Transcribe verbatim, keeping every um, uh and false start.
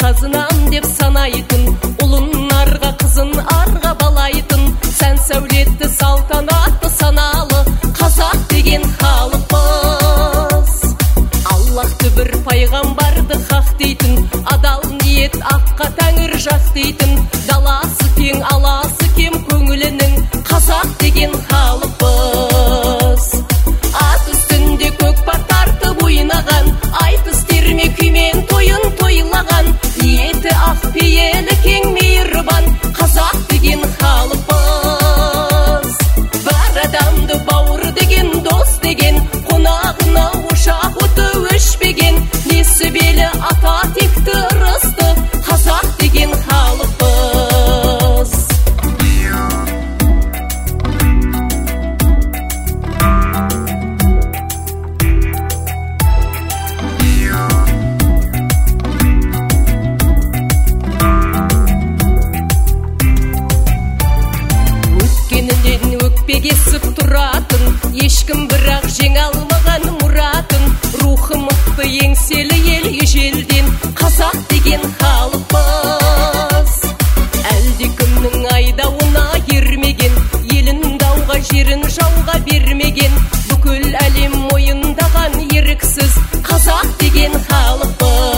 қазынам деп санайтын, ұлын арға қызын арға балайтын, сән сәулетті салтанатты саналы қазақ деген халықпыз. Аллахты бір пайғамбарды хақ дейтін, адал ниет аққа тәңір жақ дейтін, даласы кең аласы кем көңілінің қазақ деген халықпыз. Ат үстінде көкпар тартып ойнаған, айтыс терме күймен тойын тойлаған, ниеті ақ пейілі кең мейірбан қазақ деген халықпыз. Бар адамды бауыр деген, дос деген, қонағына ошақ оты өшпеген, несібелі ата текті ырысты қазақ деген халықпыз. Өкпегесіп тұратын, ешкім бірақ жеңе алмаған мұратын, рухы мықты еңселі ел ежелден қазақ деген халықпыз. Әлде кімнің айдауына ермеген, елін дауға жерін жауға бермеген, бүкіл әлем мойындаған еріксіз қазақ деген халықпыз.